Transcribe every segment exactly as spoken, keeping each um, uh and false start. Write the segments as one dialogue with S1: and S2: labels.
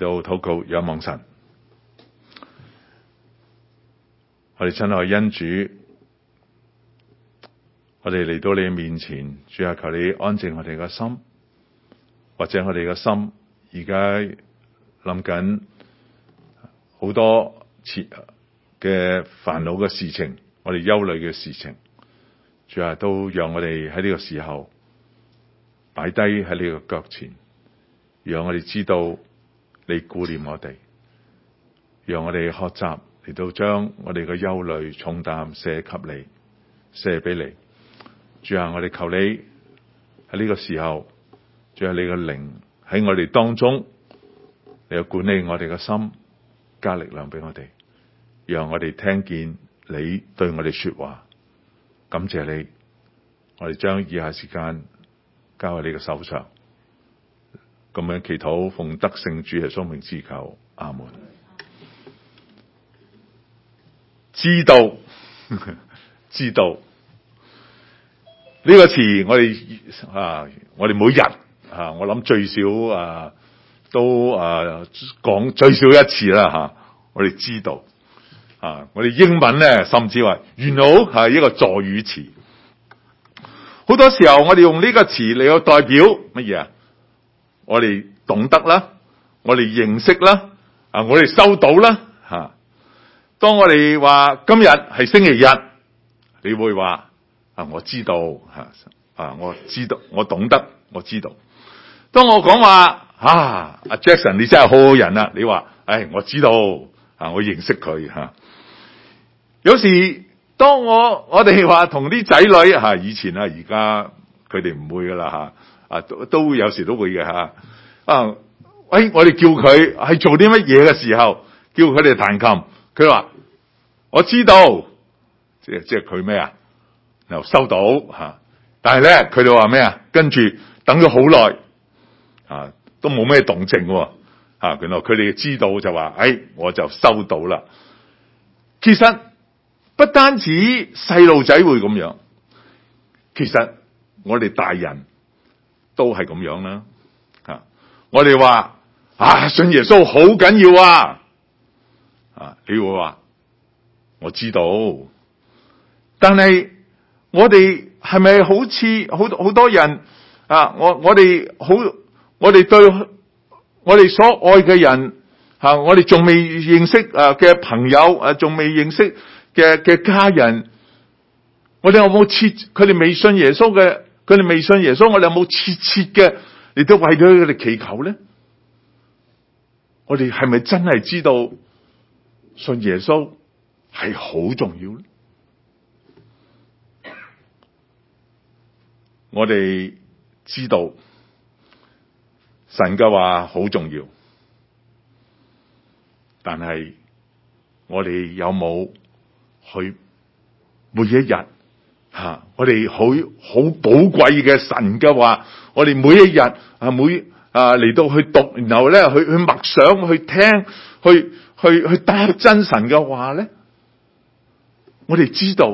S1: 到禱告仰望神。我哋親愛恩主，我哋嚟到你面前，主啊，求你安靜我哋嘅心，或者我哋嘅心而家諗緊好多切嘅煩惱嘅事情，我哋憂慮嘅事情，主啊，都讓我哋喺呢個時候擺低喺你嘅腳前，讓我哋知道你顧念我哋，讓我哋學習嚟到將我哋嘅憂慮重擔卸給你，卸俾你。主啊，我哋求你喺呢個時候，主啊，你嘅靈喺我哋當中，你要管理我哋嘅心，加力量俾我哋，讓我哋聽見你對我哋說話。感謝你，我哋將以下時間交喺你嘅手上，咁樣祈禱奉得勝主耶穌名之求，阿門。知道，知道呢個詞，我哋啊，我哋每日啊，我諗最少啊，都啊講最少一次啦吓。我哋知道啊，我哋英文咧，甚至話 you know 係一個助語詞。好多時候我哋用呢個詞嚟去代表乜嘢啊？我哋懂得啦，我哋認識啦，啊，我哋收到啦吓。當我哋話今日係星期日，你會話啊，我知道吓，啊，我知道，我懂得，我知道。當我講話啊，阿 Jackson 你真係好好人啊，你話，唉，我知道啊，我認識佢吓。有時當我我哋話同啲仔女吓，以前啊，而家佢哋唔會噶啦吓，啊都都有時都會嘅吓。啊，喂，我哋叫佢係做啲乜嘢嘅時候，叫佢哋彈琴，佢話我知道，即係即係佢咩啊？又收到吓，但係咧佢哋話咩啊？跟住等咗好耐，啊，都冇咩動靜喎，啊，原來佢哋知道就話，哎，我就收到啦。其實不單止細路仔會咁樣，其實我哋大人都係咁樣啦。啊，我哋話啊，信耶穌好緊要啊，啊，你會話我知道，但係我哋係咪好似好好多人啊？我我哋好，我哋對我哋所愛嘅人啊，我哋仲未認識啊嘅朋友啊，仲未認識嘅嘅家人，我哋有冇切？佢哋未信耶穌嘅，佢哋未信耶穌，我哋有冇切切嘅嚟到為咗佢哋祈求咧？我哋係咪真係知道信耶穌係好重要咧？我哋知道神嘅話好重要，但係我哋有冇去每一日吓、啊，我哋好好寶貴嘅神嘅話，我哋每一日啊每啊嚟到去讀，然後咧去去默想，去聽，去去去得真神嘅話咧，我哋知道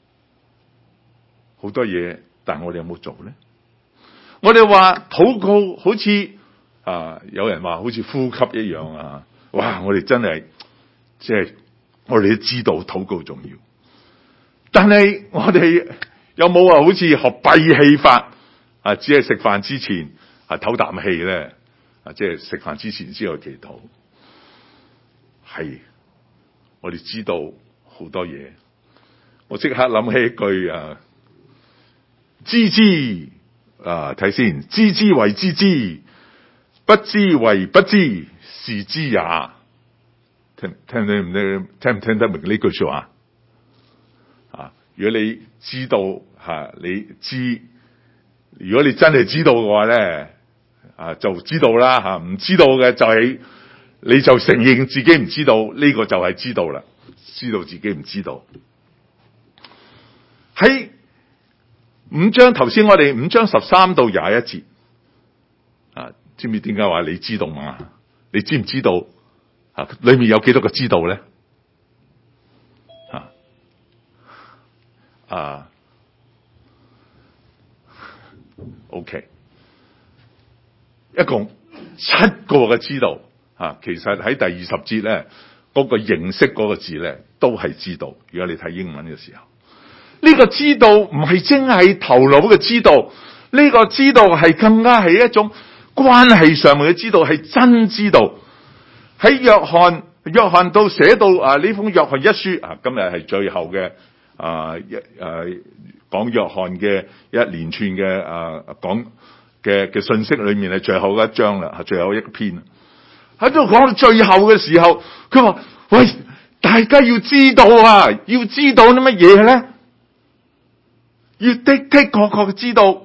S1: 好多嘢，但我哋有冇做咧？我哋話禱告好似啊，有人話好似呼吸一樣啊！哇，我哋真係即係我哋都知道禱告重要，但係我哋有冇話好似學閉氣法啊？只係食飯之前啊唞啖氣咧啊，即係食飯之前先去祈禱。係我哋知道好多嘢，我即刻諗起一句啊。知之啊，睇先，知之為知之，不知為不知，是知也。聽聽你唔聽聽唔聽得明呢句說話啊？如果你知道吓、啊，你知，如果你真係知道嘅話咧，啊就知道啦吓，唔、啊、知道嘅就係、是、你就承認自己唔知道，呢、這個就係知道啦，知道自己唔知道。喺五章頭先，我哋五章十三到廿一節啊，知唔知點解話你知道嘛？你知唔知道啊？裏面有幾多個知道咧？啊啊 ，OK， 一共七個嘅知道啊，其實喺第二十節咧，嗰個認識嗰個字咧，都係知道。如果你睇英文嘅時候，呢個知道唔係淨係頭腦嘅知道，呢個知道係更加係一種關係上面嘅知道，係真知道。喺約翰約翰到寫到啊呢封約翰一書啊，今日係最後嘅啊一誒講約翰嘅一連串嘅啊講嘅嘅信息裏面係最後一章啦，係最後一篇。喺度講到最後嘅時候，佢話：喂，大家要知道啊，要知道啲乜嘢咧？要的的確確知道。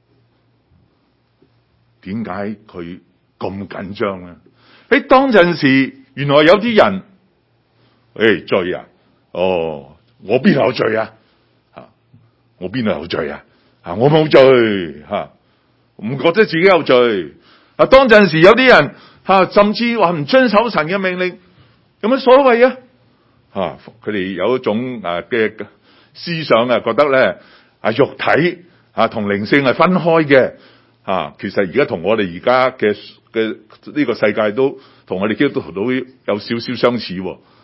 S1: 點解佢咁緊張咧？喺當陣時，原來有啲人，誒罪啊！哦，我邊有罪啊？吓，我邊度有罪啊？吓，我冇罪吓，唔覺得自己有罪。啊，當陣時有啲人吓，甚至話唔遵守神嘅命令，有乜所謂啊？吓，佢哋有一種啊嘅思想啊，覺得咧啊肉體啊同靈性係分開嘅。啊，其實而家同我哋而家嘅嘅呢個世界都同我哋基督徒都有少少相似。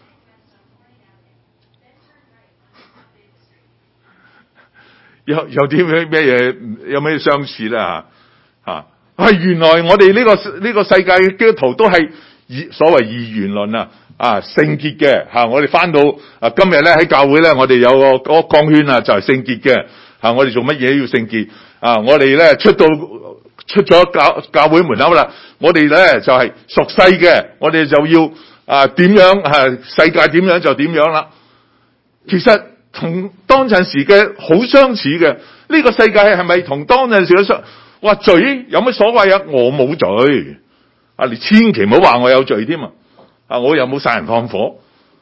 S1: 有有啲咩咩嘢有咩相似咧？吓吓係原來我哋呢個呢個世界嘅基督徒都係以所謂二元論啊啊聖潔嘅吓，我哋翻到啊今日咧喺教會咧，我哋有個個光圈啊，就係聖潔嘅吓，我哋做乜嘢要聖潔啊？我哋咧出到出咗教教會門口啦，我哋咧就係屬世嘅，我哋就要啊點樣啊世界點樣就點樣啦。其實同當陣時嘅好相似嘅，呢、這個世界係咪同當陣時嘅相？話罪有乜所謂啊？我冇罪啊！你千祈唔好話我有罪添啊！啊，我又冇殺人放火。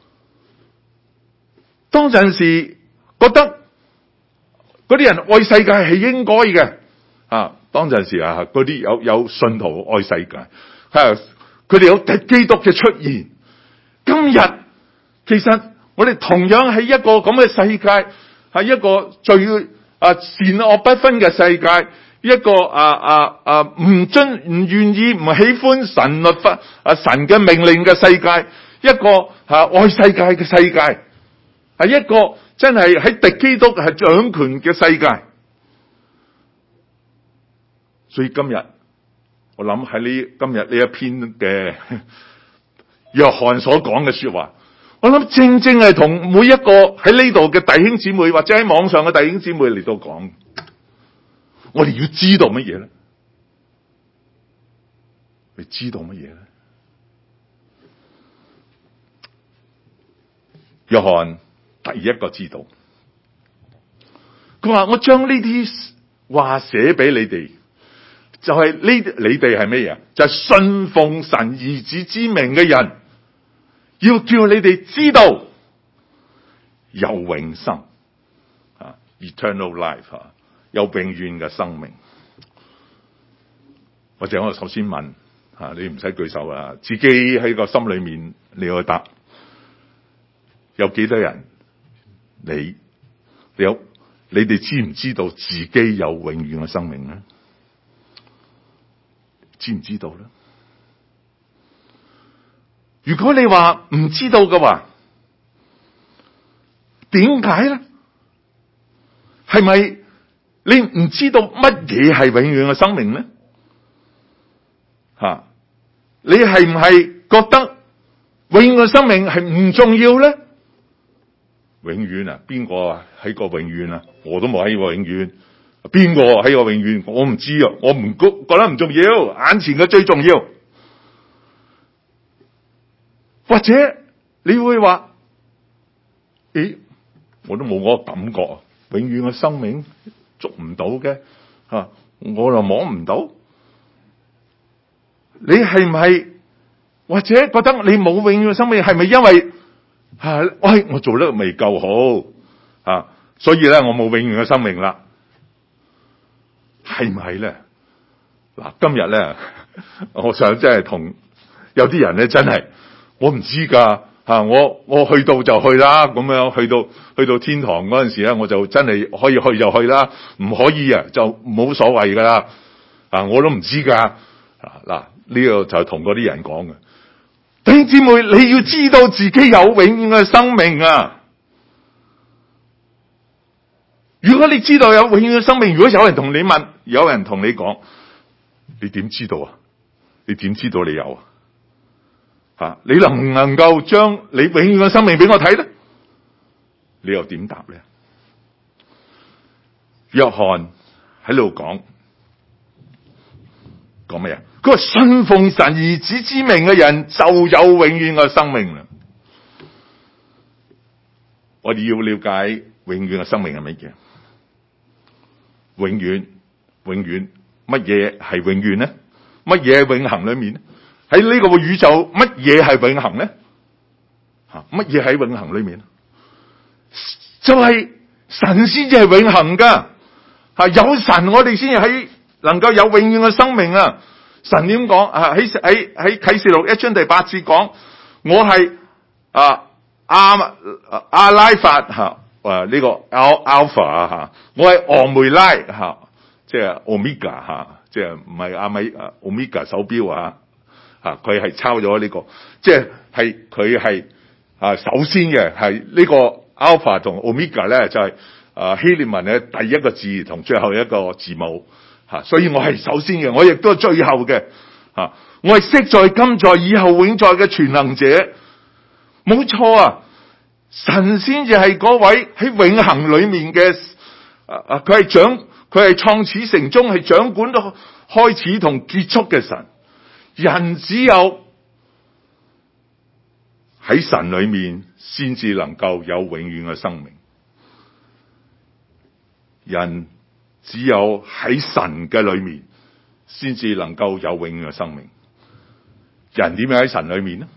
S1: 當陣時覺得嗰啲人愛世界係應該嘅啊。當陣時啊，嗰啲有有信徒愛世界，係佢哋有敵基督嘅出現。今日其實我哋同樣喺一個咁嘅世界，係一個最啊善惡不分嘅世界，一個啊啊啊唔遵唔願意唔喜歡神律法啊神嘅命令嘅世界，一個啊愛世界嘅世界，係一個真係喺敵基督係掌權嘅世界。所以今日我諗喺呢今日呢一篇嘅約翰所講嘅說話，我諗正正係同每一個喺呢度嘅弟兄姊妹或者喺網上嘅弟兄姊妹嚟到講，我哋要知道乜嘢咧？你知道乜嘢咧？約翰第一個知道，佢話我將呢啲話寫俾你哋。就係呢，你哋係咩嘢？就係、是、信奉神兒子之名嘅人，要叫你哋知道有永生啊 ，eternal life 啊，有永遠嘅生命。或者我首先問啊，你唔使舉手啊，自己喺個心裏面你去答，有幾多人？你你有你哋知唔知道自己有永遠嘅生命咧？知唔知道咧？如果你話唔知道嘅話，點解咧？係咪你唔知道乜嘢係永遠嘅生命咧？吓，你係唔係覺得永遠嘅生命係唔重要咧？永遠啊，邊個啊喺個永遠啊？我都冇喺個永遠。邊個喺個永遠？我唔知啊，我唔覺覺得唔重要，眼前嘅最重要。或者你會話，咦，我都冇嗰個感覺啊！永遠嘅生命捉唔到嘅，吓，我又摸唔到。你係唔係或者覺得你冇永遠嘅生命？係咪因為吓，喂，我做得未夠好啊，所以咧我冇永遠嘅生命啦？係唔係咧？嗱，今日咧，我想真係同有啲人咧，真係我唔知噶吓，我我去到就去啦，咁樣去到去到天堂嗰陣時咧，我就真係可以去就去啦，唔可以啊就冇所謂噶啦，啊我都唔知噶。嗱，呢個就係同嗰啲人講嘅， 弟兄姊妹，你要知道自己有永遠嘅生命啊！如果你知道有永遠嘅生命，如果有人同你問，有人同你講，你點知道啊？你點知道你有啊？吓，你能唔能夠將你永遠嘅生命俾我睇咧？你又點答咧？約翰喺度講講咩啊？佢話信奉神兒子之名嘅人就有永遠嘅生命啦。我哋要了解永遠嘅生命係乜嘢？永遠，永遠，乜嘢係永遠呢？乜嘢係永恆裏面呢？喺呢個宇宙，乜嘢係永恆呢？吓，乜嘢喺永恆裏面？就係、是、神先至係永恆噶。吓，有神我哋先至喺能夠有永遠嘅生命啊！神點講啊？喺喺喺啟示錄一章第八節講，我係啊阿阿拉法吓。誒，呢個 alpha 啊吓，我係俄梅拉吓，即係 omega 吓，即係唔係阿米誒 omega 手錶啊吓，佢係抄咗呢個，即係係佢係啊首先嘅係呢個 alpha 同 omega 咧就係誒希臘文嘅第一個字同最後一個字母吓，所以我係首先嘅，我亦都係最後嘅吓，我係昔在今在以後永在嘅全能者，冇錯啊！神先至係嗰位喺永恆裏面嘅，啊佢係掌，佢係創始成終，係掌管到開始同結束嘅神。人只有喺神裏面先至能夠有永遠嘅生命。人只有喺神嘅裏面先至能夠有永遠嘅生命。人點樣喺神裏面呢？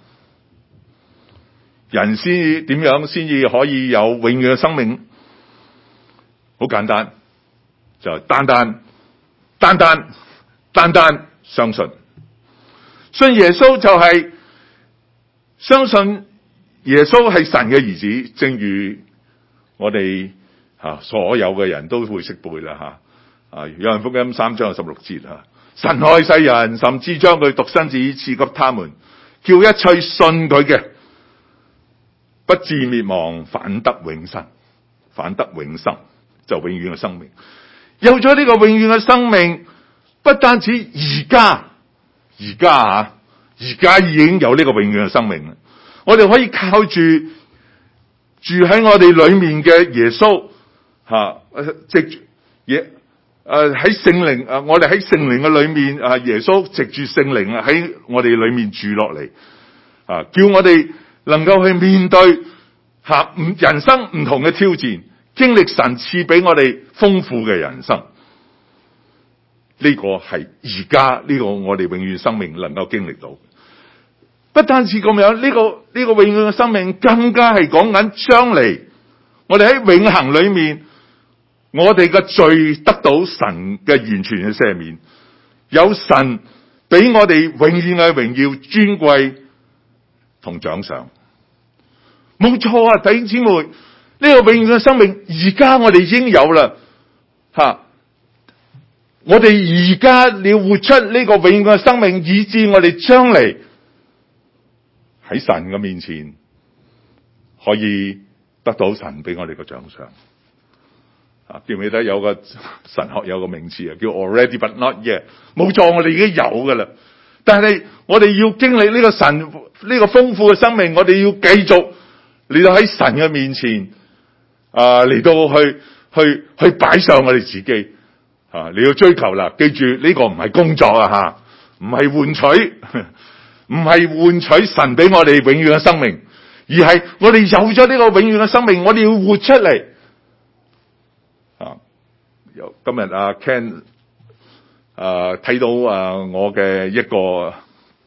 S1: 人先點樣先至可以有永遠嘅生命？好簡單，就單單單單單單相信，信耶穌就係相信耶穌係神嘅兒子。正如我哋吓所有嘅人都會識背啦吓，啊約翰福音三章十六節吓，神愛世人，甚至將佢獨生子賜給他們，叫一切信佢嘅不至滅亡，反得永生，反得永生，就永遠嘅生命。有咗呢個永遠嘅生命，不單止而家，而家啊，而家已經有呢個永遠嘅生命啦。我哋可以靠住住喺我哋裏面嘅耶穌吓，藉住耶誒喺聖靈誒，我哋喺聖靈嘅裏面啊，耶穌藉住聖靈啊喺我哋裏面住落嚟啊，叫我哋能夠去面對吓唔人生唔同嘅挑戰，經歷神賜俾我哋豐富嘅人生。呢個係而家呢個我哋永遠生命能夠經歷到。不單止咁樣，呢個呢個永遠嘅生命更加係講緊將嚟，我哋喺永恆裏面，我哋嘅罪得到神嘅完全嘅赦免，有神俾我哋永遠嘅榮耀、尊貴同獎賞。冇錯啊，弟兄姊妹，呢個永遠嘅生命而家我哋已經有啦，吓！我哋而家要活出呢個永遠嘅生命，以致我哋將嚟喺神嘅面前可以得到神俾我哋嘅獎賞。啊，記唔記得有個神學有個名詞啊，叫 already but not yet。冇錯，我哋已經有噶啦，但係我哋要經歷呢個神呢個豐富嘅生命，我哋要繼續嚟到喺神嘅面前啊，嚟到去去去擺上我哋自己啊，你要追求啦。記住呢個唔係工作啊吓，唔係換取，唔係換取神俾我哋永遠嘅生命，而係我哋有咗呢個永遠嘅生命，我哋要活出嚟。啊，有今日阿 Ken 啊睇到啊我嘅一個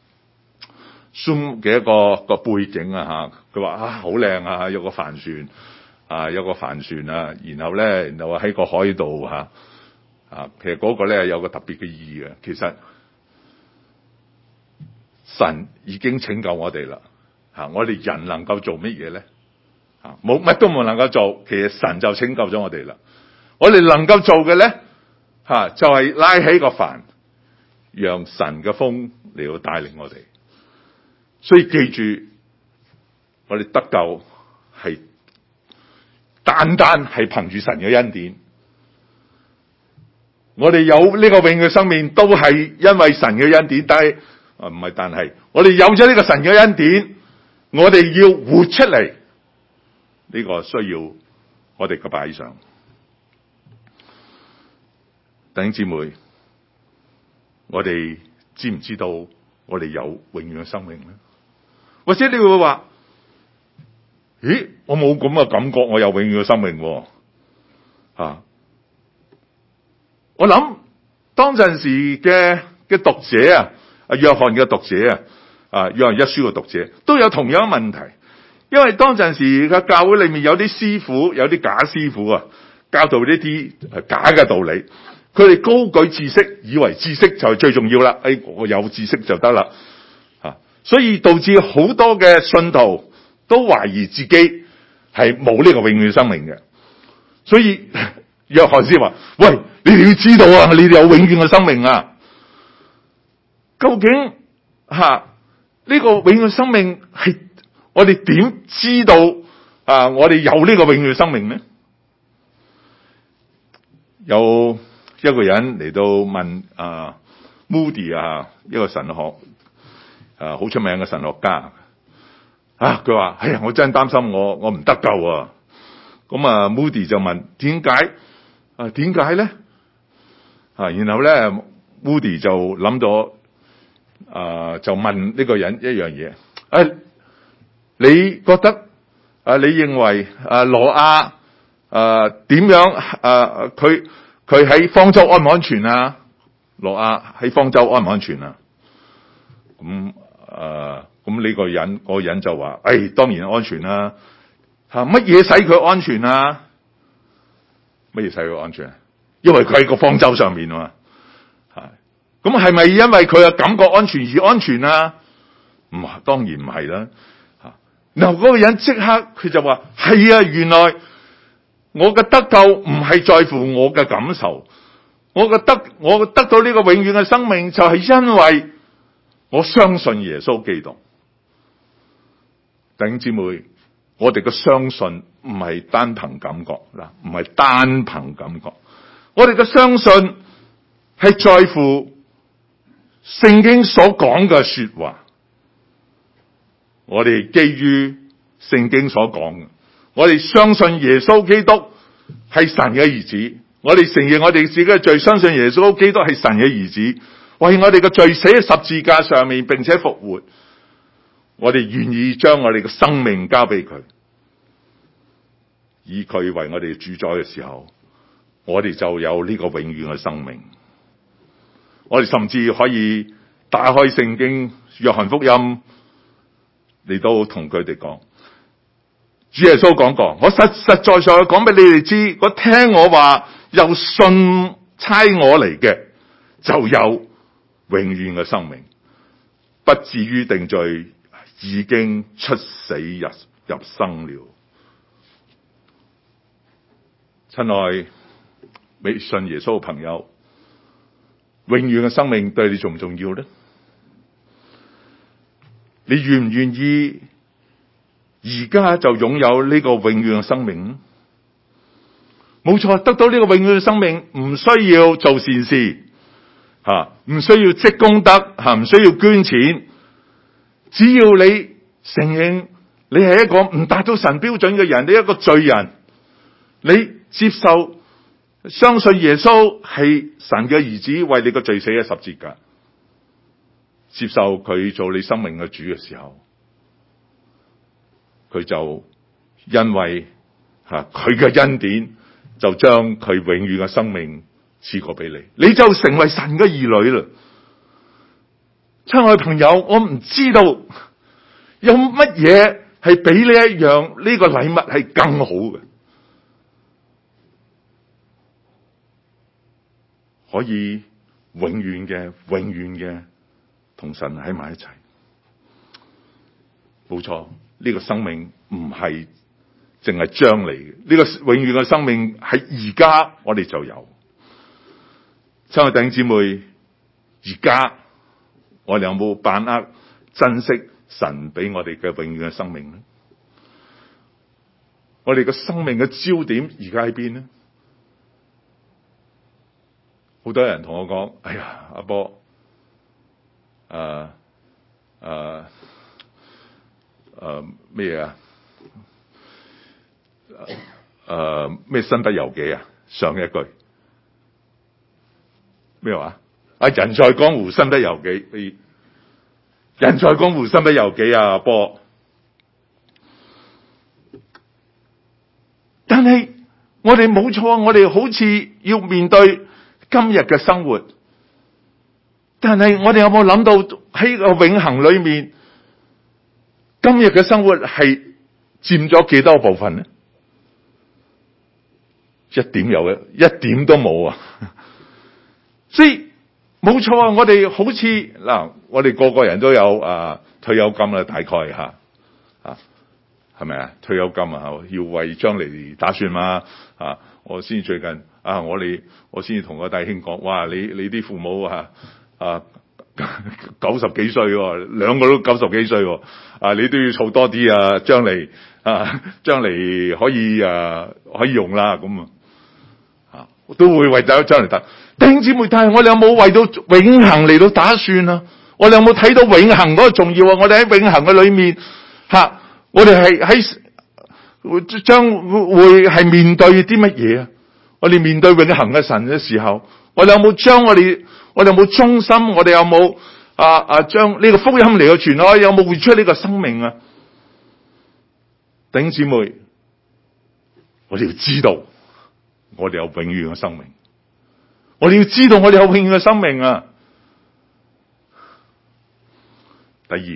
S1: Zoom 嘅一個一個背景啊吓，佢話啊好靚啊，有個帆船啊，有個帆船啊，然後咧然後喺個海度吓啊，其實嗰個咧有個特別嘅意義嘅。其實神已經拯救我哋啦吓，我哋人能夠做乜嘢咧？吓，冇乜都唔能夠做，其實神就拯救咗我哋啦。我哋能夠做嘅咧，吓就係、是、拉起個帆，讓神嘅風嚟到帶領我哋。 所以記住，我哋得救係單單係憑住神嘅恩典。我哋有呢個永遠嘅生命，都係因為神嘅恩典。但係啊，唔係，但係我哋有咗呢個神嘅恩典，我哋要活出嚟，呢個需要我哋嘅擺上。弟兄姊妹，我哋知唔知道我哋有永遠嘅生命咧？或者你會話，咦，我冇咁嘅感覺，我有永遠嘅生命喎。啊，我諗當陣時嘅嘅讀者啊，啊約翰嘅讀者啊，啊約翰一書嘅讀者都有同樣嘅問題，因為當陣時嘅教會裏面有啲師傅，有啲假師傅啊，教導呢啲假嘅道理。佢哋高舉知識，以為知識就係最重要啦。誒，我有知識就得啦，吓，所以導致好多嘅信徒都懷疑自己係冇呢個永遠生命嘅。所以約翰先話：喂，你哋要知道啊，你哋有永遠嘅生命啊！究竟吓呢個永遠生命係我哋點知道啊？我哋有呢個永遠生命呢？有一個人嚟到問啊 Moody 啊，一個神學啊好出名嘅神學家啊，佢話：哎呀，我真係擔心我我唔得救啊！咁啊 Moody 就問：點解啊？點解咧？啊，然後咧 Moody 就諗到啊，就問呢個人一樣嘢：誒、啊，你覺得啊？你認為啊挪亞啊點樣啊？佢佢喺方舟安唔安全啊？挪亞喺方舟安唔安全啊？咁啊，咁呢個人、嗰個人就話：誒、哎，當然安全啦。吓，乜嘢使佢安全啊？乜嘢使佢安全啊？因為佢喺個方舟上面啊嘛。係，咁係咪因為佢嘅感覺安全而安全啊？唔，當然唔係啦。吓，然後嗰個人即刻佢就話：係啊，原來我嘅得救唔係在乎我嘅感受，我嘅得我得到呢個永遠嘅生命就係因為我相信耶穌基督。弟兄姊妹，我哋嘅相信唔係單憑感覺嗱，唔係單憑感覺，我哋嘅相信係在乎聖經所講嘅說話。我哋基於聖經所講嘅，我哋相信耶穌基督係神嘅兒子，我哋承認我哋自己嘅罪，相信耶穌基督係神嘅兒子，為我哋嘅罪死喺十字架上面，並且復活。我哋願意將我哋嘅生命交俾佢，以佢為我哋主宰嘅時候，我哋就有呢個永遠嘅生命。我哋甚至可以打開聖經約翰福音嚟到同佢哋講，主耶穌講過：我實實在在講俾你哋知，我聽我話又信差我嚟嘅，就有永遠嘅生命，不至於定罪，已經出死入入生了。親愛未信耶穌嘅朋友，永遠嘅生命對你重唔重要呢？你願唔願意而家就擁有呢個永遠嘅生命呢？冇錯，得到呢個永遠嘅生命唔需要做善事吓，唔需要積功德吓，唔需要捐錢。只要你承認你係一個唔達到神標準嘅人，你一個罪人，你接受相信耶穌係神嘅兒子，為你個罪死喺十字架，接受佢做你生命嘅主嘅時候，佢就因為吓佢嘅恩典，就將佢永遠嘅生命賜過俾你，你就成為神嘅兒女啦。親愛朋友，我唔知道有乜嘢係比呢一樣呢個禮物係更好嘅，可以永遠嘅、永遠嘅同神喺埋一齊。冇錯，呢個生命唔係淨係將嚟嘅，呢個永遠嘅生命喺而家我哋就有。親愛弟兄姊妹，而家我哋有冇把握珍惜神俾我哋嘅永遠嘅生命咧？我哋嘅生命嘅焦點而家喺邊呢？好多人同我講：哎呀，阿波，誒誒誒咩啊？誒咩身不由己啊？上一句咩話？啊，人在江湖身不由己，人在江湖身不由己啊！阿波，但係我哋冇錯，我哋好似要面對今日嘅生活，但係我哋有冇諗到喺個永恆裏面，今日嘅生活係佔咗幾多部分呢？一點有嘅，一點都冇啊！所以冇錯啊！我哋好似嗱，我哋個個人都有啊退休金啦，大概吓啊，係咪啊？退休金啊，要為將嚟打算嘛啊！我先最近啊，我哋我先同個弟兄講，哇！你你啲父母啊啊九十幾歲喎，兩個都九十幾歲喎，啊！你都要儲多啲啊，將嚟啊，將嚟可以啊可以用啦，咁啊。都會為咗將嚟打，弟兄姊妹，但係我哋有冇為到永恆嚟到打算啊？我哋有冇睇到永恆嗰個重要啊？我哋喺永恆嘅裏面吓，我哋係喺將會係面對啲乜嘢啊？我哋面對永恆嘅神嘅時候，我哋有冇將我哋，我哋有冇忠心？我哋有冇啊啊將呢個福音嚟到傳開？有冇活出呢個生命啊？弟兄姊妹，我哋要知道。我哋有永遠嘅生命，我哋要知道我哋有永遠嘅生命啊！第二，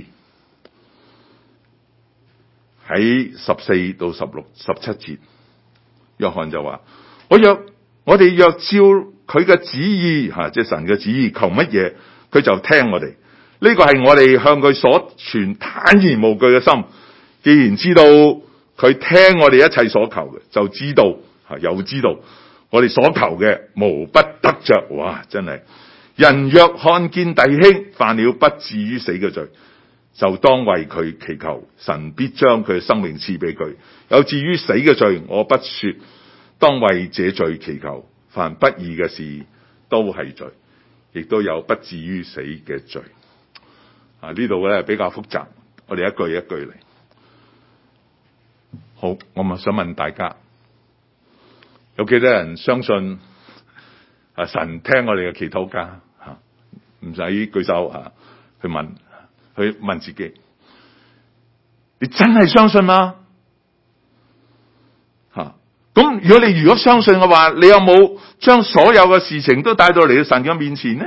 S1: 喺十四到十六、十七節，約翰就話：我若我哋若照佢嘅旨意吓，即係神嘅旨意，求乜嘢，佢就聽我哋。呢個係我哋向佢所存坦然無懼嘅心。既然知道佢聽我哋一切所求嘅，就知道。又知道我哋所求嘅無不得着。哇！真係，人若看見弟兄犯了不至於死嘅罪，就當為佢祈求，神必將佢嘅生命賜俾佢。有至於死嘅罪，我不說，當為這罪祈求。凡不義嘅事都係罪，亦都有不至於死嘅罪。啊，呢度咧比較複雜，我哋一句一句嚟。好，我咪想問大家。有幾多人相信啊神聽我哋嘅祈禱噶吓？唔使舉手啊，去問，去問自己，你真係相信嗎？吓，咁如果你如果相信嘅話，你有冇將所有嘅事情都帶到嚟到神嘅面前呢？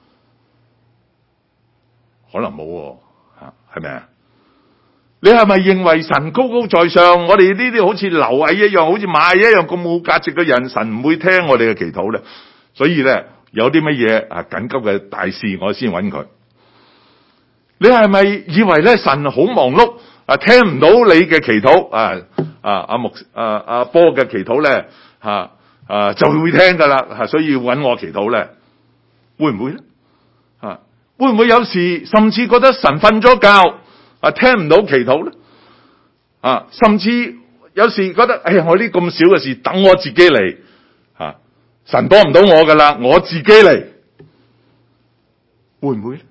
S1: 可能冇吓，係咪啊？你係咪認為神高高在上？我哋呢啲好似螻蟻一樣，好似螞蟻一樣咁冇價值嘅人，神唔會聽我哋嘅祈禱咧。所以咧，有啲乜嘢啊緊急嘅大事，我先揾佢。你係咪以為咧神好忙碌啊，聽唔到你嘅祈禱啊？啊阿木啊阿波嘅祈禱咧吓啊就會聽噶啦吓，所以要揾我祈禱咧，會唔會咧？啊會唔會有時甚至覺得神瞓咗覺？啊，聽唔到祈禱咧，啊，甚至有時覺得，哎呀，我呢咁少嘅事，等我自己嚟，啊，神幫唔到我噶啦，我自己嚟，會唔會咧？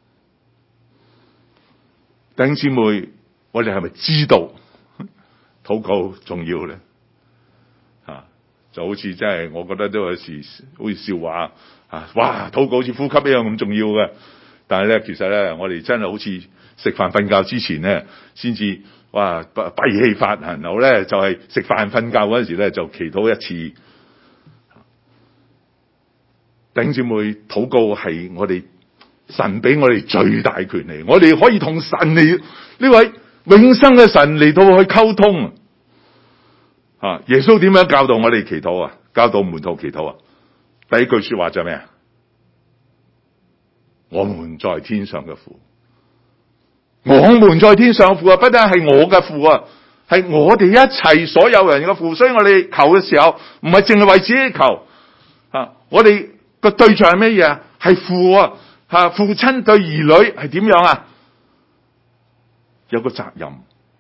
S1: 弟兄姊妹，我哋係咪知道禱告重要咧？啊，就好似真係，我覺得都有時好似笑話，啊，哇，禱告好似呼吸一樣咁重要嘅，但係咧，其實咧，我哋真係好似。食飯瞓覺之前咧，先至哇閉氣法，然後咧就係食飯瞓覺嗰陣時咧就祈禱一次。弟兄姊妹，禱告係我哋神俾我哋最大權利，我哋可以同神嚟呢位永生嘅神嚟到去溝通。啊，耶穌點樣教導我哋祈禱啊？教導門徒祈禱啊？第一句說話就係咩啊？我們在天上嘅父。我們在天上父啊，不單係我嘅父啊，係我哋一切所有人嘅父。所以我哋求嘅時候，唔係淨係為自己求啊！我哋個對象係咩嘢啊？係父啊！吓，父親對兒女係點樣啊？ 有個責任。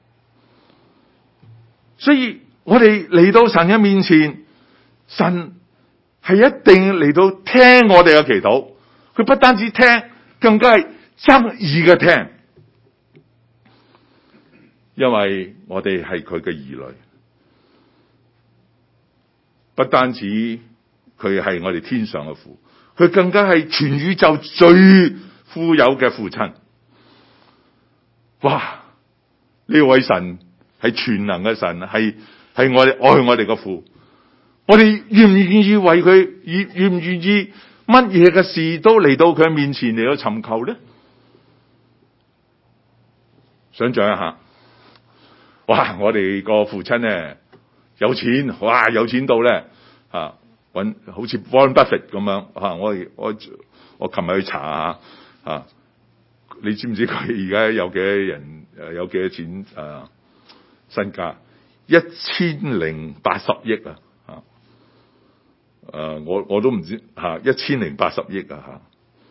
S1: 所以我哋嚟到神嘅面前，神係一定嚟到聽我哋嘅祈禱。佢不單止聽，更加係側耳嘅聽，因為我哋係佢嘅兒女。不單止佢係我哋天上嘅父，佢更加係全宇宙最富有嘅父親。哇！呢位神係全能嘅神，係係我哋愛我哋嘅父。我哋願唔願意為佢，願願唔願意乜嘢嘅事都嚟到佢面前嚟到尋求咧？想象一下，哇！我哋個父親咧有錢，哇！有錢到咧啊，搵好似 Warren Buffett 咁樣啊！我我我琴日去查下啊，你知唔知佢而家有幾多人誒？有幾多錢誒？身價一千零八十億啊！啊誒，我我都唔知吓，一千零八十億啊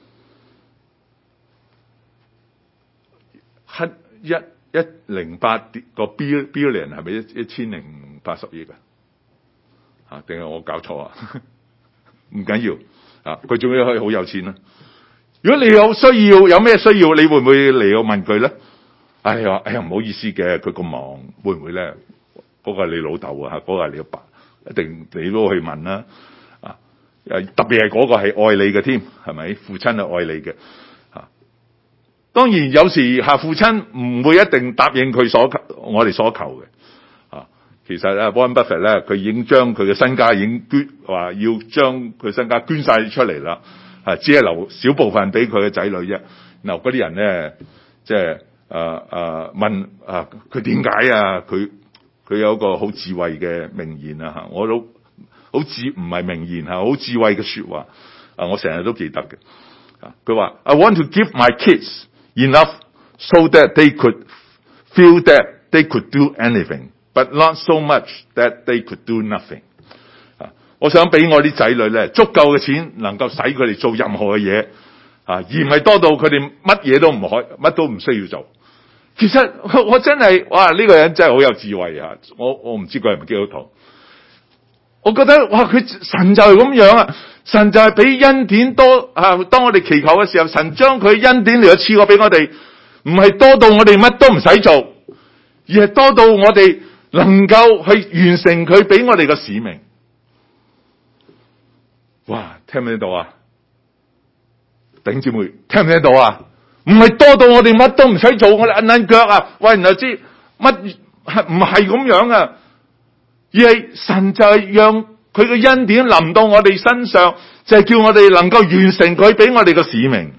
S1: 吓，一一一零八個 billion 係咪一一千零八十億啊？吓，定係我搞錯啊？唔緊要啊，佢仲要可以好有錢啊！如果你有需要，有咩需要，你會唔會嚟我問佢咧？哎呀，哎呀，唔好意思嘅，佢咁忙，會唔會咧？嗰個係你老豆啊，嗰個係你阿爸，一定你都去問啦。啊，誒，特別係嗰個係愛你嘅添，係咪？父親係愛你嘅。啊，當然有時吓父親唔會一定答應佢所求，我哋所求嘅。啊，其實啊，Warren Buffett 咧，佢已經將佢嘅身家已經捐，話要將佢身家捐晒出嚟啦。啊，只係留少部分俾佢嘅仔女啫。嗱，嗰啲人咧，即係。誒、啊、誒、啊，問啊，佢點解啊？佢佢有一個好智慧嘅名言啊！吓，我都好智唔係名言吓，好智慧嘅說話啊！我成日都記得嘅。啊，佢話 I want to give my kids enough so that they could feel that they could do anything, but not so much that they could do nothing。啊，我想俾我啲仔女咧足夠嘅錢，能夠使佢哋做任何嘅嘢啊，而唔係多到佢哋乜嘢都唔可，乜都唔需要做。其實我，我真係哇，呢個人真係好有智慧啊！我我唔知佢係唔係基督徒，我覺得哇，佢神就係咁樣啊！神就係俾恩典多啊！當我哋祈求嘅時候，神將佢恩典嚟到賜過俾我哋，唔係多到我哋乜都唔使做，而係多到我哋能夠去完成佢俾我哋嘅使命。哇！聽唔聽到啊？弟兄姊妹，聽唔聽到啊？唔係多到我哋乜都唔使做，我哋摁摁腳啊！喂，然後知乜係唔係咁樣啊？而係神就係讓佢嘅恩典臨到我哋身上，就係叫我哋能夠完成佢俾我哋嘅使命。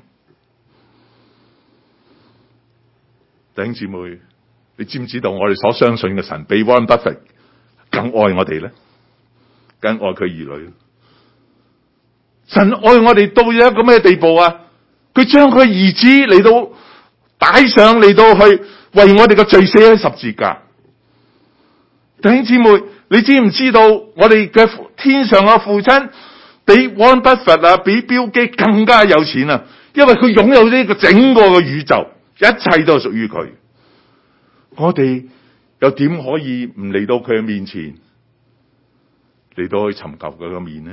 S1: 弟兄姊妹，你知唔知道我哋所相信嘅神比 Warren Buffett 更愛我哋咧？更愛佢兒女。神愛我哋到咗一個咩地步啊？佢將佢兒子嚟到擺上嚟到去為我哋嘅罪死喺十字架。弟兄姊妹，你知唔知道我哋嘅天上嘅父親比 Warren Buffett 啊，比標基更加有錢啊？因為佢擁有呢個整個嘅宇宙，一切都係屬於佢。我哋又點可以唔嚟到佢嘅面前，嚟到去尋求佢嘅面呢？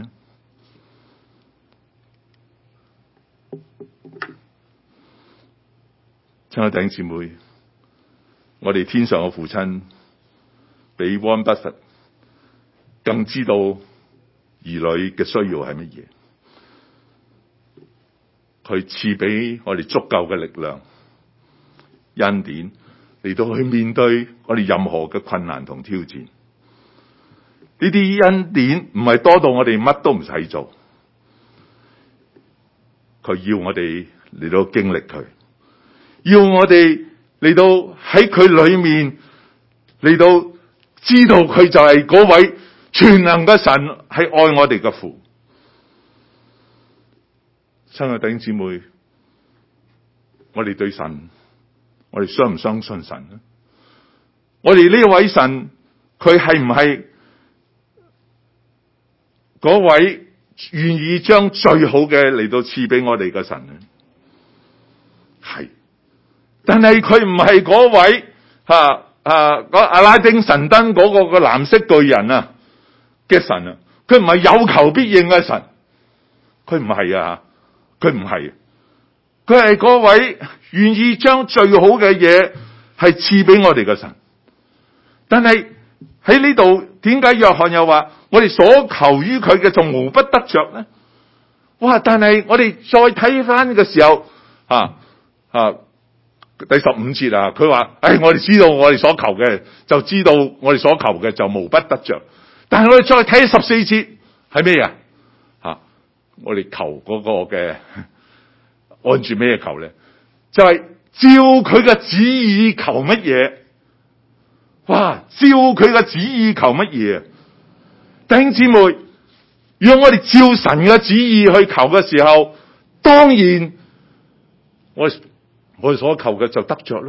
S1: 親愛的弟兄姊妹，我哋天上嘅父親比 Warren Buffett 更知道兒女嘅需要係乜嘢，佢賜俾我哋足夠嘅力量、恩典嚟到去面對我哋任何嘅困難同挑戰。呢啲恩典唔係多到我哋乜都唔使做，佢要我哋嚟到經歷佢。要我哋嚟到喺佢裏面嚟到知道佢就係嗰位全能嘅神，係愛我哋嘅父。親愛弟兄姊妹，我哋對神，我哋相唔相信神呢？我哋呢位神，佢係唔係嗰位願意將最好嘅嚟到賜俾我哋嘅神呢？係。 但係佢唔係嗰位吓啊個阿拉丁神燈嗰個個藍色巨人啊嘅神啊，佢唔係有求必應嘅神，佢唔係啊，佢唔係，佢係嗰位願意將最好嘅嘢係賜俾我哋嘅神。但係喺呢度點解約翰又話我哋所求於佢嘅就無不得着呢？哇！但係我哋再睇翻嘅時候啊啊第十五節啊，佢話誒我哋知道我哋所求嘅，就知道我哋所求嘅就無不得着。但係我哋再睇十四節係咩啊？吓，我哋求嗰個嘅按住咩求咧？就係、是、照佢嘅旨意求乜嘢？哇！照佢嘅旨意求乜嘢？弟兄姊妹，如果我哋照神嘅旨意去求嘅時候，當然我哋我哋所求嘅就得着啦。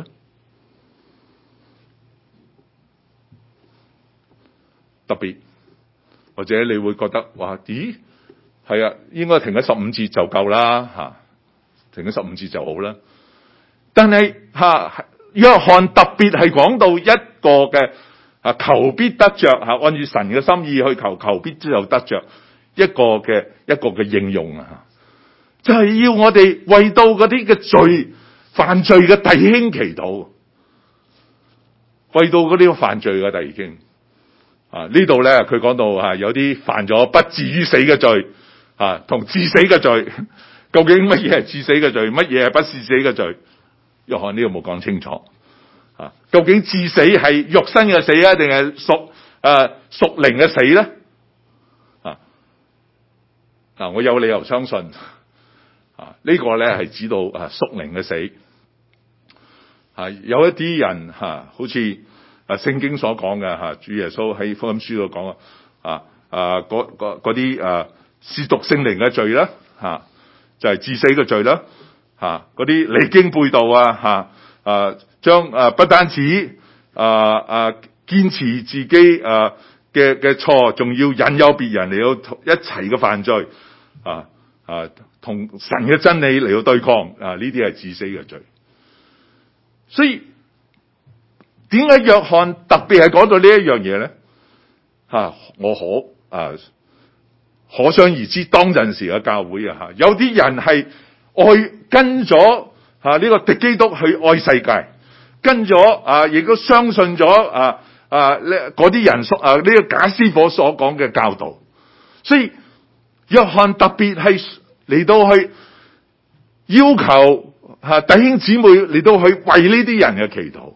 S1: 特別或者你會覺得話，咦，係啊，應該停喺十五節就夠啦，吓，停喺十五節就好啦。但係吓，約翰特別係講到一個嘅啊求必得着吓，按住神嘅心意去求，求必就得着一個嘅一個嘅應用啊，就係、是、要我哋為到嗰啲嘅罪犯罪嘅弟兄祈禱，為到嗰啲犯罪嘅弟兄。啊！呢度咧，佢講到啊，有啲犯咗不至於死嘅罪，啊，同致死嘅罪，究竟乜嘢係致死嘅罪，乜嘢係不致死嘅罪？約翰呢度冇講清楚。啊，究竟致死係肉身嘅死啊，定係屬誒屬靈嘅死咧？啊，嗱，我有理由相信，啊，呢個咧係指到啊屬靈嘅死。啊，有一啲人吓、啊，好似。啊，聖經所講嘅吓，主耶穌喺福音書度講啊，啊，嗰嗰啲啊，褻瀆聖靈嘅罪啦，吓就係、是、致死嘅罪啦，吓嗰啲離經背道啊，吓啊，將啊不單止啊啊堅持自己啊嘅嘅錯，仲要引誘別人嚟到一齊嘅犯罪，啊啊同神嘅真理嚟到對抗啊，呢啲係致死嘅罪，所以。點解約翰特別係講到呢一樣嘢咧？吓，我可啊可想而知，當陣時嘅教會啊，吓有啲人係愛跟咗吓呢個敵基督去愛世界，跟咗啊，亦都相信咗啊啊呢嗰啲人所啊呢個假師傅所講嘅教導，所以約翰特別係嚟到去要求吓弟兄姊妹嚟到去為呢啲人嘅祈禱。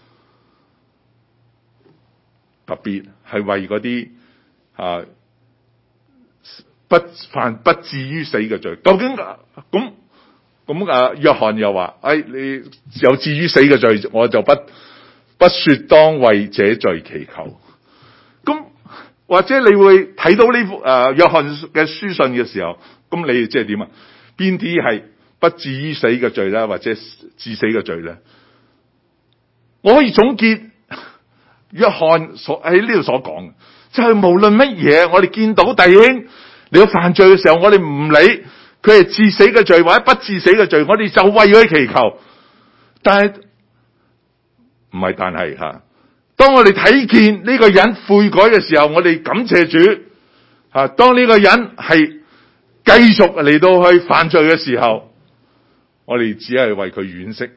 S1: 特別係為嗰啲啊不犯不至於死嘅罪，究竟咁咁啊？約翰又話：哎，你有至於死嘅罪，我就不不說當為這罪祈求。咁或者你會睇到呢幅誒約翰嘅書信嘅時候，咁你即係點啊？邊啲係不至於死嘅罪咧，或者致死嘅罪咧？我可以總結。約翰所喺呢度所講，就係、是、無論乜嘢，我哋見到弟兄你有犯罪嘅時候，我哋唔理佢係致死嘅罪或者不致死嘅罪，我哋就為佢祈求。但係唔係，但係吓，當我哋睇見呢個人悔改嘅時候，我哋感謝主。吓，當呢個人係繼續嚟到去犯罪嘅時候，我哋只係為佢惋惜。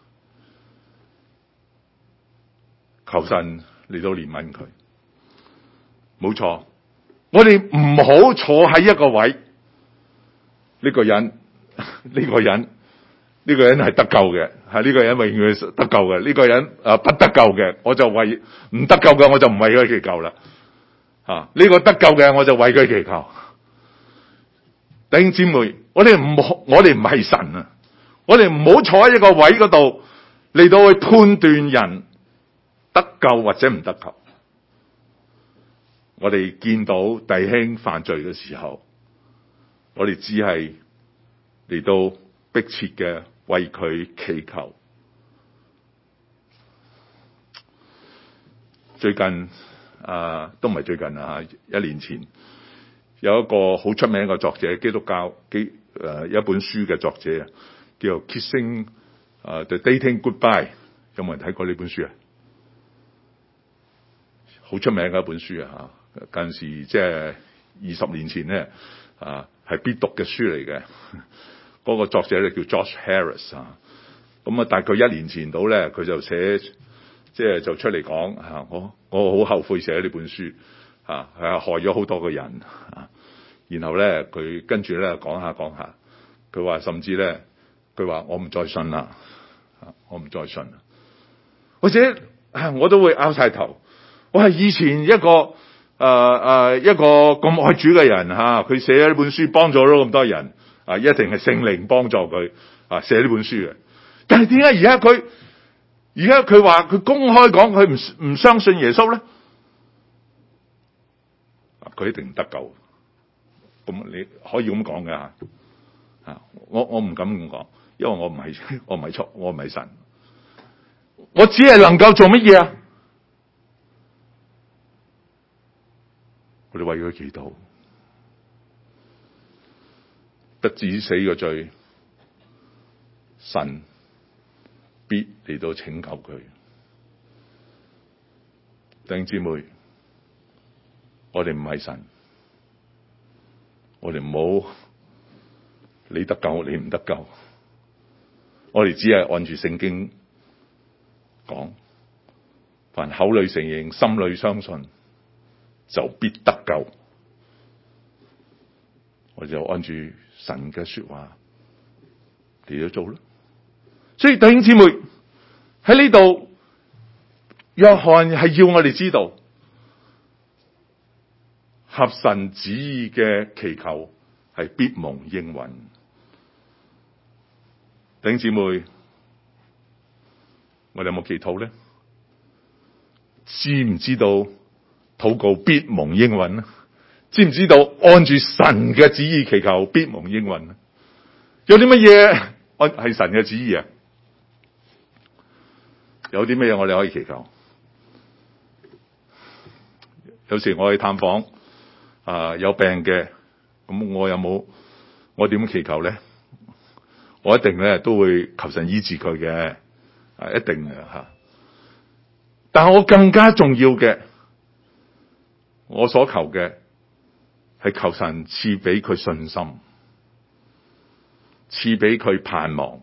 S1: 求神嚟到憐憫佢，冇錯。我哋唔好坐喺一個位，呢、這個人，呢、這個人，呢、這個人係得救嘅，係、這、呢個人永遠得救嘅。呢、這個人啊不得救嘅，我就為唔得救嘅，我就唔為佢祈求啦。啊，呢、這個得救嘅，我就為佢祈求。弟兄姊妹，我哋唔好，我哋唔係神啊，我哋唔好坐喺一個位嗰度嚟到去判斷人得救或者唔得救。我哋見到弟兄犯罪嘅時候，我哋只係嚟到迫切嘅為佢祈求。最近啊，都唔係最近啊，一年前有一個好出名嘅作者，基督教基誒、呃、一本書嘅作者啊，叫做 Kissing 啊 The Dating Goodbye， 有冇人睇過呢本書啊？好出名嘅一本書啊！近時即係二十年前咧啊，係必讀嘅書嚟嘅。嗰個作者咧叫 Josh Harris 啊。咁啊，大概一年前到咧，佢就寫即係就出嚟講啊，我我好後悔寫呢本書啊，係啊，害咗好多個人啊。然後咧，佢跟住咧講下講下，佢話甚至咧，佢話我唔再信啦，啊，我唔再信啦。或者我都會拗晒頭。我係以前一個誒誒、呃呃、一個咁愛主嘅人吓，佢寫咗呢本書幫助咗咁多人啊，一定係聖靈幫助佢啊寫呢本書嘅。但係點解而家佢而家佢話佢公開講佢唔唔相信耶穌咧？佢一定唔得救。咁你可以咁講嘅吓，啊我我唔敢咁講，因為我唔係我唔係錯，我唔係神，我只係能夠做乜嘢啊？我哋為佢祈禱，不至死嘅罪，神必嚟到拯救佢。弟兄姊妹，我哋唔係神，我哋唔好你得救，你唔得救。我哋只係按住聖經講，凡口裏承認，心裏相信，就必得救。我就按住神嘅說話嚟到做啦。所以弟兄姊妹喺呢度，約翰係要我哋知道，合神旨意嘅祈求係必蒙應允。弟兄姊妹，我哋有冇祈禱咧？知唔知道禱告必蒙應允？知唔知道按住神嘅旨意祈求必蒙應允？有啲乜嘢按係神嘅旨意啊？有啲乜嘢我哋可以祈求？有時我去探訪啊、呃、有病嘅，咁我有冇我點樣祈求咧？我一定咧都會求神醫治佢嘅，啊一定嘅吓。但係我更加重要嘅，我所求嘅係求神賜俾佢信心，賜俾佢盼望，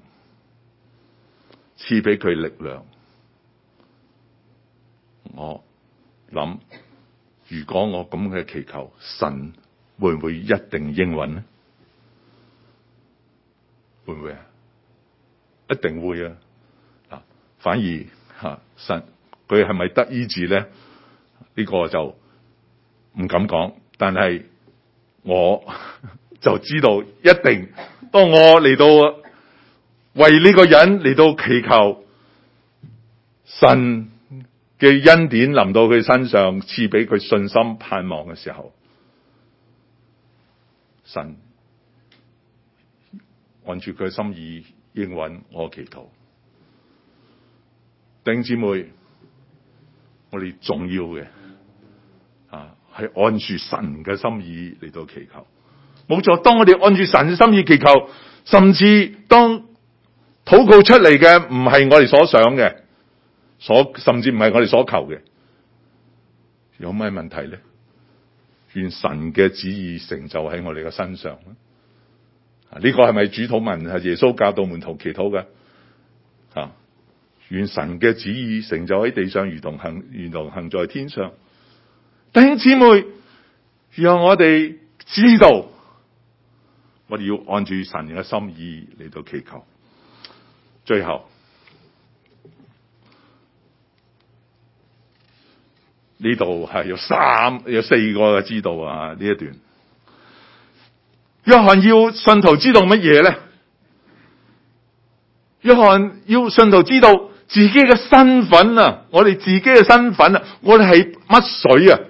S1: 賜俾佢力量。我諗，如果我咁嘅祈求，神會唔會一定應允呢？會唔會啊？一定會啊！啊，反而吓神佢係咪得醫治咧？呢個就唔敢講，但係我就知道一定。當我嚟到為呢個人嚟到祈求神嘅恩典臨到佢身上，賜俾佢信心盼望嘅時候，神按住佢嘅心意應允我祈禱。弟兄姊妹，我哋重要嘅啊，係按住神嘅心意嚟到祈求。冇錯，當我哋按住神嘅心意祈求，甚至當禱告出嚟嘅唔係我哋所想嘅，所甚至唔係我哋所求嘅，有咩問題咧？願神嘅旨意成就喺我哋嘅身上。呢、這個係咪主禱文？係耶穌教導門徒祈禱嘅啊？願神嘅旨意成就喺地上，如同行如同行在天上。弟兄姊妹，讓我哋知道，我哋要按住神嘅心意嚟到祈求。最後呢度係有三有四個嘅知道啊！呢一段，約翰要信徒知道乜嘢咧？約翰要信徒知道自己嘅身份啊！我哋自己嘅身份啊！我哋係乜水啊？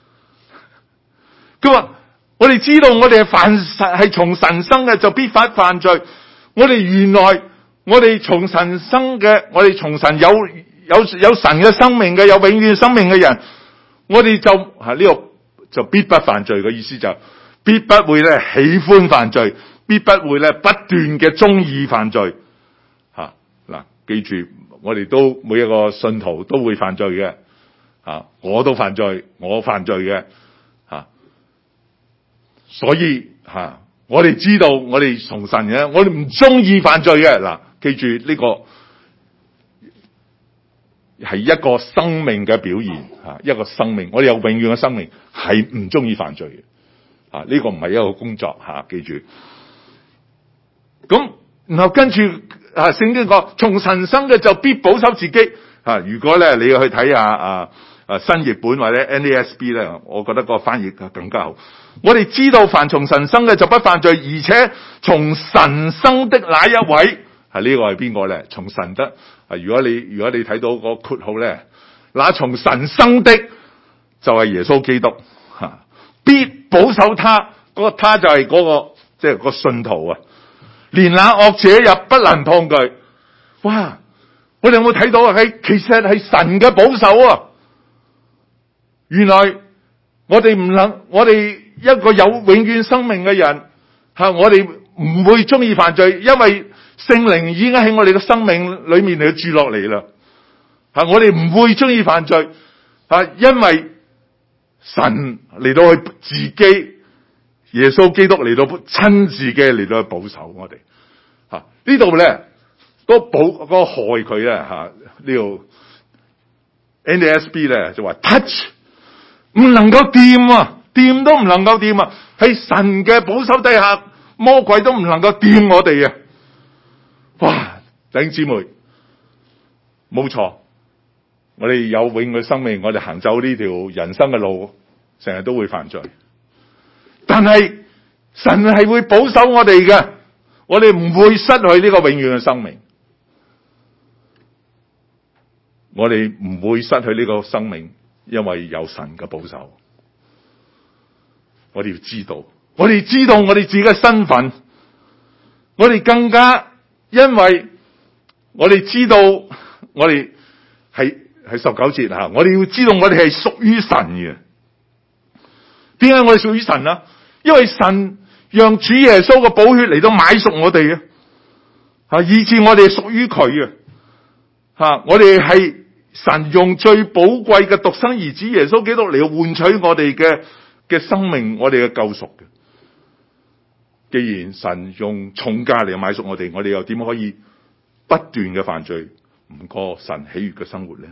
S1: 佢話我哋知道我哋係犯係從神生嘅，就必發犯罪。我哋原來我哋從神生嘅，我哋從神有有有神嘅生命嘅，有永遠生命嘅人，我哋就吓呢個就必不犯罪嘅意思，就必不會咧喜歡犯罪，必不會咧不斷嘅中意犯罪。吓嗱， 記住，我哋都每一個信徒都會犯罪嘅，啊，我都犯罪，我犯罪嘅，啊，所以吓、啊，我哋知道我哋從神嘅，我哋唔中意犯罪嘅。嗱、啊，記住呢、這個係一個生命嘅表現，吓、啊，一個生命，我哋有永遠嘅生命，係唔中意犯罪嘅，啊，呢、這個唔係一個工作吓、啊，記住。咁然後跟住啊，聖經講，從神生嘅就必保守自己。啊，如果咧你要去睇下啊啊新譯本或者 N A S B 咧，我覺得個翻譯更加好。我哋知道凡從神生嘅就不犯罪，而且從神生的那一位係、啊這個、呢個係邊個咧？從神得啊！如果你如果你睇到個括號咧，那從神生的就係耶穌基督，吓、啊、必保守他，嗰、那個他就係嗰、那個即係、就是、個信徒啊。連那惡者也不能抗拒。哇！我哋有冇睇到啊？係其實係神嘅保守啊！原來我哋唔能，我哋一個有永遠生命嘅人吓，我哋唔會中意犯罪，因為聖靈已經喺我哋嘅生命裏面嚟住落嚟啦。吓，我哋唔會中意犯罪吓，因為神嚟到去自己。耶穌基督嚟到親自嘅嚟到去保守我哋，吓、啊、呢度咧都保嗰個害佢咧吓，呢度 N A S B 咧就話 touch 唔能夠掂啊，掂都唔能夠掂啊，喺神嘅保守底下，魔鬼都唔能夠掂我哋啊！哇，弟兄姊妹，冇錯，我哋有永嘅生命，我哋行走呢條人生嘅路，成日都會犯罪。但係神係會保守我哋嘅，我哋唔會失去呢個永遠嘅生命，我哋唔會失去呢個生命，因為有神嘅保守。我哋要知道，我哋知道我哋自己嘅身份，我哋更加因為我哋知道我哋係係十九節吓，我哋要知道我哋係屬於神嘅。點解我哋屬於神啊？因為神讓主耶穌嘅寶血嚟到買贖我哋啊，以致我哋屬於佢啊，吓，我哋係神用最寶貴嘅獨生兒子耶穌基督嚟換取我哋嘅嘅生命，我哋嘅救贖嘅。既然神用重價嚟買贖我哋，我哋又點可以不斷嘅犯罪，唔過神喜悅嘅生活咧？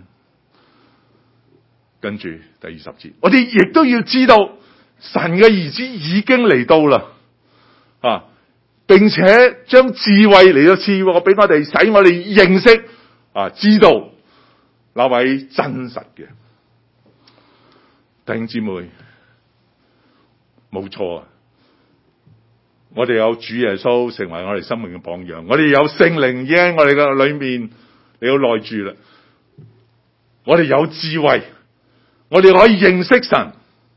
S1: 跟住第二十節，我哋亦都要知道。神嘅兒子已經嚟到啦，啊，並且將智慧嚟到賜我俾我哋，使我哋認識啊，知道那位真實嘅弟兄姊妹，冇錯啊！我哋有主耶穌成為我哋生命嘅榜樣，我哋有聖靈已經喺我哋嘅裏面嚟到內住啦，我哋有智慧，我哋可以認識神。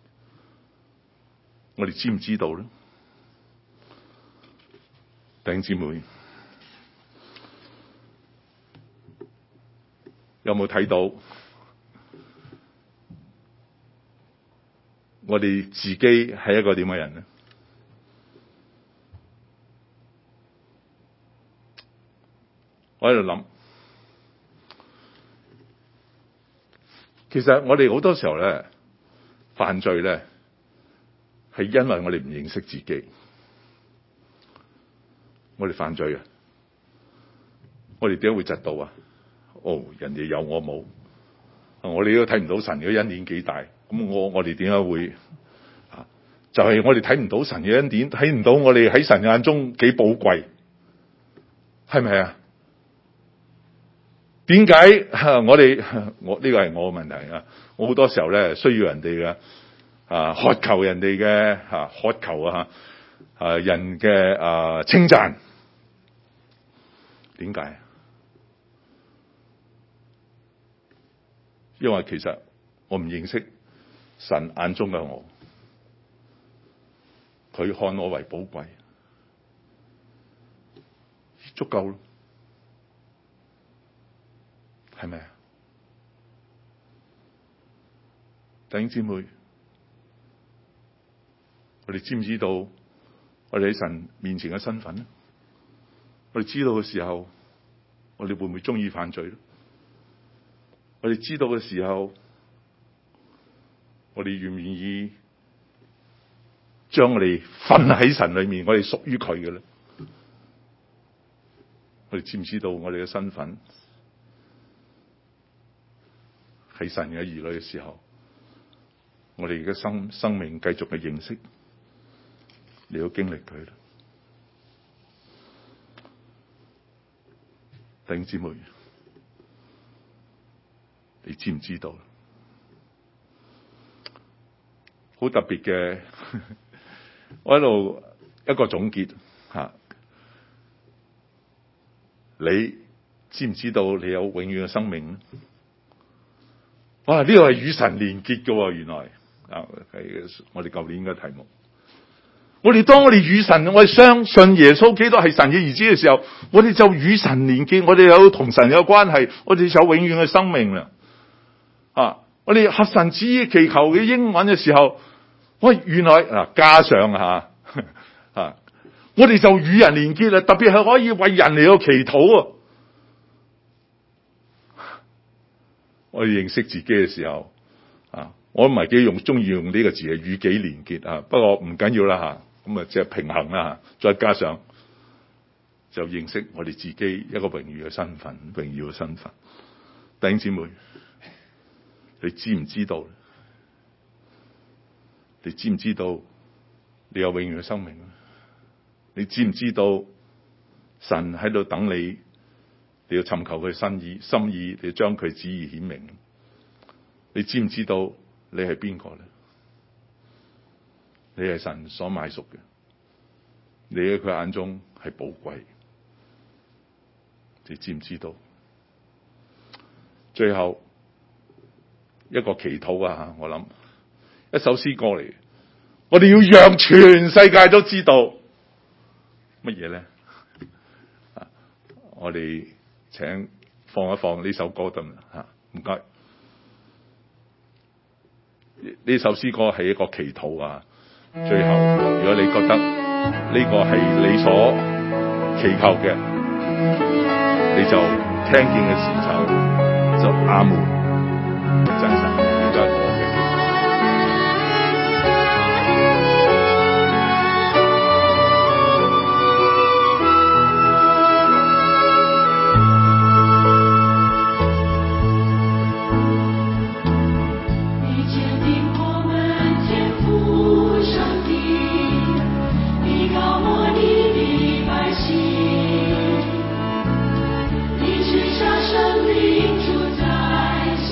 S1: 我哋知唔知道咧？弟兄姊妹，有冇睇到我哋自己係一個點嘅人呢？我喺度諗，其實我哋好多時候咧犯罪咧，係因為我哋唔認識自己，我哋犯罪啊！我哋點解會窒到啊？哦，人哋有我冇，我哋都睇唔到神嘅恩典幾大，咁我我哋點解會啊？就係我哋睇唔到神嘅恩典，睇唔到我哋喺神眼中幾寶貴，係咪啊？點解我哋我呢個係我嘅問題啊？我好多時候咧需要人哋嘅。啊！渴求人哋嘅吓，渴求啊吓，啊人嘅啊稱讚，點解？因為其實我唔認識神眼中嘅我，佢看我為寶貴，足夠咯，係咪啊？弟兄姊妹。我哋知唔知道我哋喺神面前嘅身份呢？我哋知道嘅時候， 我哋會唔會中意犯罪咧？我哋知道嘅時候，我哋願唔願意將我哋瞓喺神裏面，我哋屬於佢嘅咧？我哋知唔知道我哋嘅身份係神嘅兒女嘅時候，我哋嘅生生命繼續嘅認識，你要經歷佢咧？弟兄姊妹，你知唔知道？好特別嘅，我喺度一個總結吓，你知唔知道你有永遠嘅生命？哇！呢個係與神連結嘅，原來啊係我哋舊年嘅題目。我哋當我哋與神，我哋相信耶穌基督係神嘅兒子嘅時候，我哋就與神連結，我哋有同神有關係，我哋就有永遠嘅生命啦。啊！我哋合神旨意祈求嘅英文嘅時候，喂，原來嗱、啊、加上吓啊，我哋就與人連結啦，特別係可以為人嚟到祈禱啊！我哋認識自己嘅時候啊，我唔係幾用中意用呢個字係與己連結啊，不過唔緊要啦吓。咁啊，即係平衡啦，再加上就認識我哋自己一個榮譽嘅身份，榮耀嘅身份。弟兄姊妹，你知唔知道？你知唔知道你有永遠嘅生命？你知唔知道神喺度等你？你要尋求佢心意，心意你要將佢旨意顯明。你知唔知道你係邊個咧？你係神所買贖嘅，你喺佢眼中係寶貴，你知唔知道？最後一個祈禱啊，我諗一首詩歌嚟，我哋要讓全世界都知道乜嘢咧？啊，我哋請放一放呢首歌得唔得吓？唔該，呢首詩歌係一個祈禱啊。最後，如果你覺得呢個係你所祈求嘅，你就聽見嘅時候就阿門，真實呢個係我嘅。
S2: 生命住在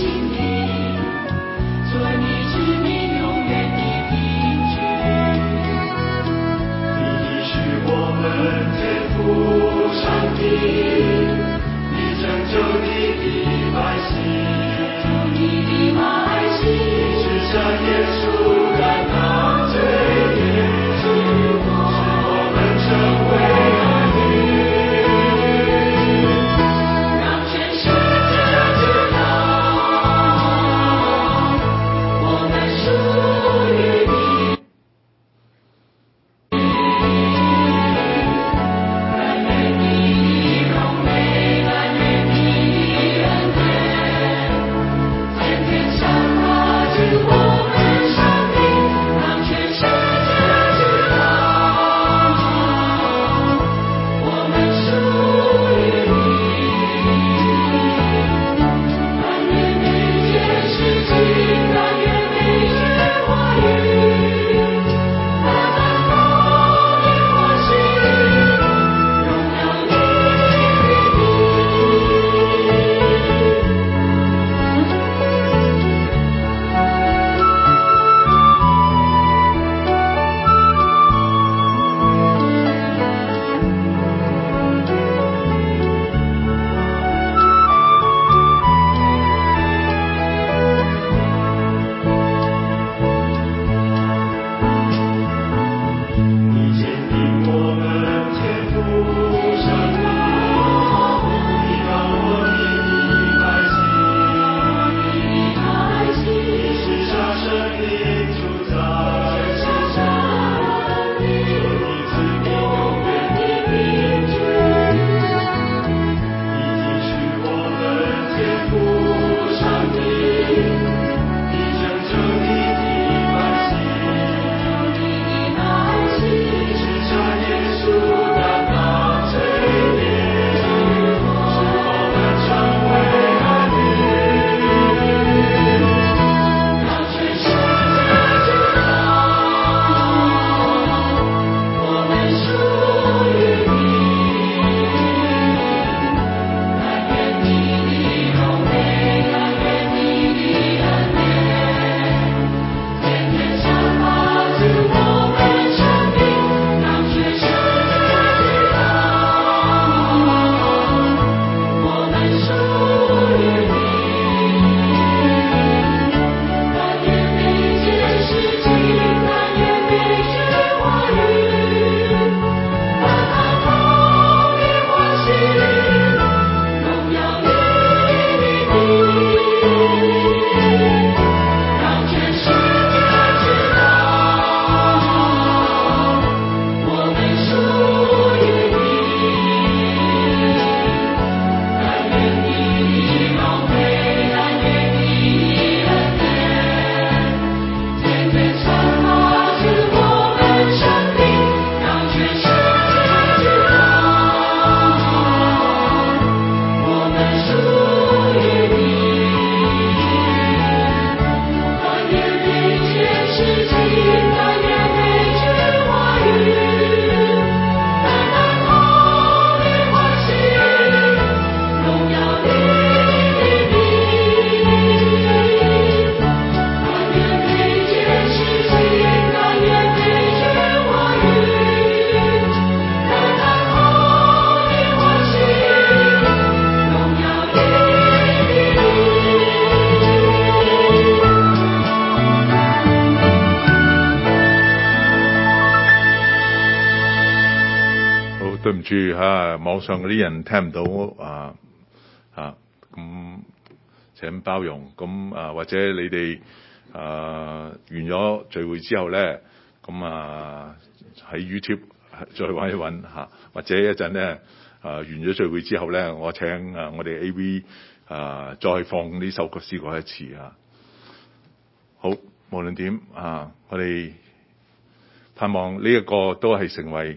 S1: 住吓網上嗰啲人聽唔到啊啊咁，請包容。咁啊或者你哋啊完咗聚會之後咧，咁啊喺 YouTube 再揾一揾吓，或者一陣咧啊完咗聚會之後咧，我請啊我哋 A V 啊再放呢首歌詩過一次啊。好，無論點啊，我哋盼望呢一個都係成為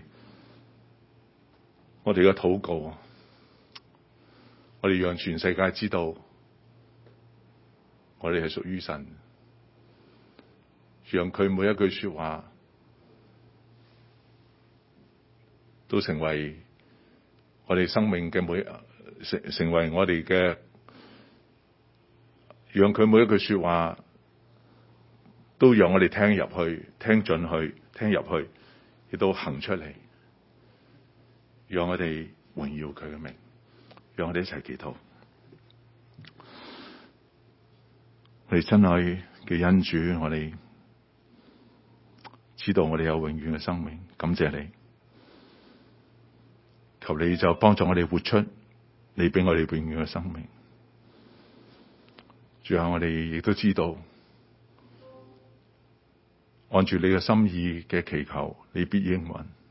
S1: 我哋嘅禱告，我哋讓全世界知道我哋係屬於神，讓佢每一句說話都成為我哋生命嘅每成成為我哋嘅，讓佢每一句說話都讓我哋聽入去、聽進去、聽入去，亦都行出嚟，讓我哋榮耀佢嘅名，讓我哋一齊祈禱。我哋親愛嘅恩主，我哋知道我哋有永遠嘅生命，感謝你，求你就幫助我哋活出你俾我哋永遠嘅生命。最後我哋亦都知道，按住你嘅心意嘅祈求，你必應允。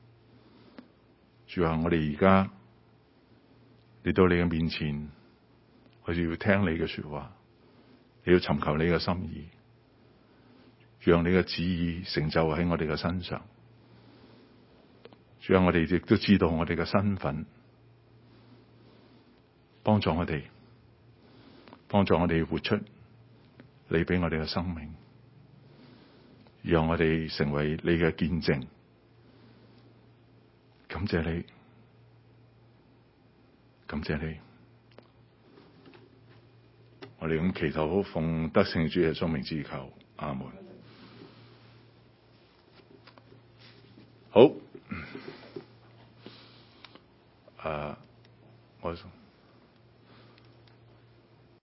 S1: 最後我哋而家嚟到你嘅面前，我哋要聽你嘅說話，你要尋求你嘅心意，讓你嘅旨意成就喺我哋嘅身上。最後我哋亦都知道我哋嘅身份，幫助我哋，幫助我哋活出你俾我哋嘅生命，讓我哋成為你嘅見證。感謝你，感謝你，我哋咁祈禱，奉得勝主耶穌名字求，阿門。好，啊。